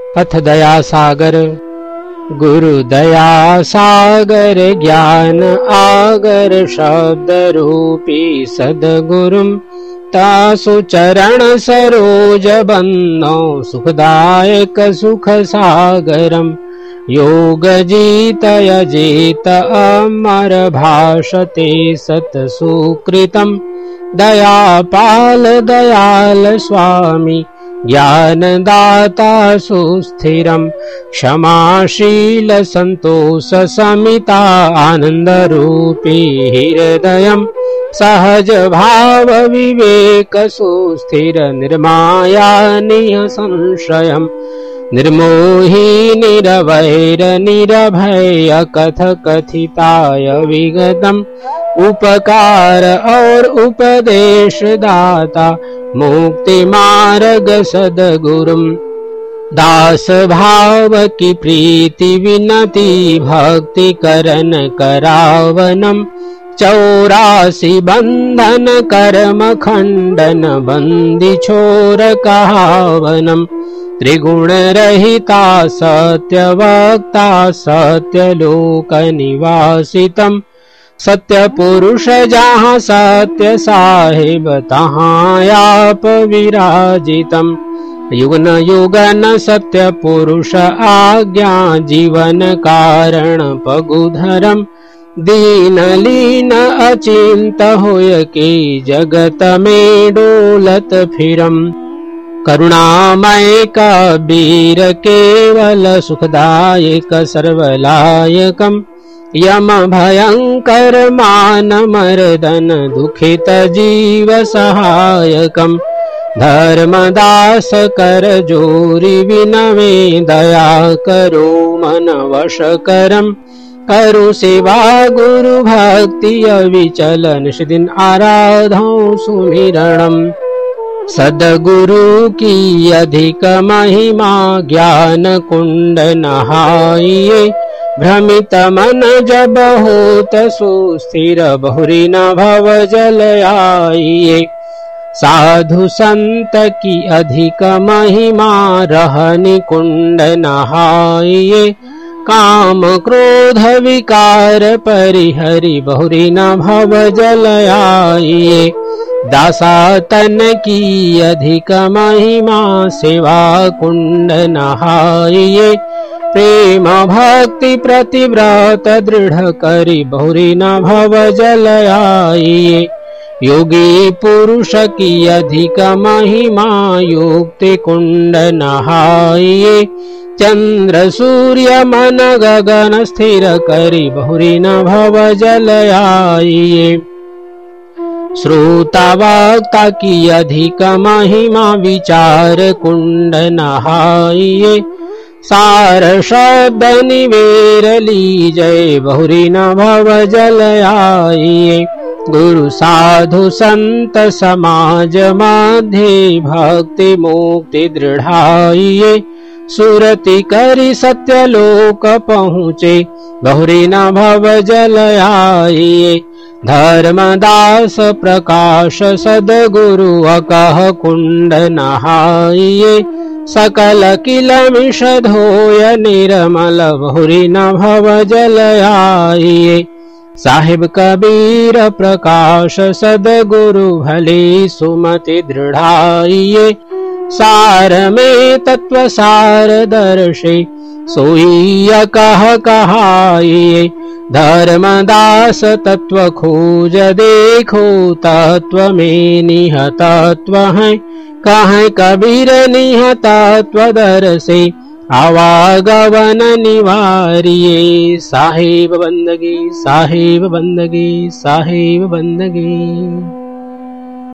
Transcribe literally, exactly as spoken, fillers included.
अथ दया सागर। गुरु दया सागर ज्ञान आगर शब्द रूपी सदगुरुम तासु चरण सरोज बन्नो सुखदायक सुख सागरम योग जीतय जीत अमर भाषते सत सुकृतम दयापाल दयाल स्वामी ज्ञानदाता सुस्थिरम क्षमाशील संतोष समिता आनंद रूपी हृदयम सहज भाव विवेक सुस्थिर निर्माया निह संशयम निर्मोही निरवैर निरभय कथ कथिताय विगतम उपकार और उपदेश दाता मुक्ति मार्ग सदगुरुम दास भाव की प्रीति विनति भक्ति करन करावनम चौरासी बंधन कर्म खंडन बंदी छोर कहावनम त्रिगुण रहिता सत्य वक्ता सत्य लोक निवासितम सत्य पुरुष जहाँ सत्य साहिब तहाँ आप विराजितम युगन युगन सत्य पुरुष आज्ञा जीवन कारण पगुधरम दीन लीन अचिंत होय के जगत में डोलत फिरम करुणामय कबीर केवल सुखदायक सर्वलायकम यम भयंकर मान मर्दन दुखित जीव सहायकम धर्मदास कर जोरी विनवे दया करो मन वश करम करु सेवा गुरु भक्ति अविचल निष्दिन आराधो सुमिरणम सदगुरु की अधिक महिमा ज्ञान कुंड नहाइए भ्रमित मन जब होत सुस्थिर बहुरी न भव जल आइए साधु संत की अधिक महिमा रहनि कुंड नहाइए काम क्रोध विकार परिहरि बहुरी न भव जल आइए दासा तन की अधिक महिमा सेवा कुंड नहाइए प्रेम भक्ति प्रतिव्रत दृढ़ करी बहुरी न भव जल आइए योगी पुरुष की अधिक महिमा युक्ति कुंड नहाइए चंद्र सूर्य मन गगन स्थिर करी बहुरी न भव जल आइए श्रोता वक्ता की अधिक महिमा विचार कुंड नहाइए सार शब्द निवेर लीजय बहुरी न भव जल आइए गुरु साधु संत समाज मध्य भक्ति मुक्ति दृढ़ाइए सुरति करी सत्य लोक पहुँचे बहुरी न भव जल आइए धर्मदास प्रकाश सदगुरु अकह कुंड नहाइए सकल किलमिष धोय निर्मल बहुरी न भव जल आइए साहिब कबीर प्रकाश सदगुरु भले सुमति दृढ़ाइए सार में तत्व सार दर्शे सोई कह कहाइए धर्मदास तत्व खोज देखो तत्व में निह तत्व है कहे कबीर निह तत्व दर्शे आवागवन निवारिये साहिब बंदगी साहिब बंदगी साहिब बंदगी।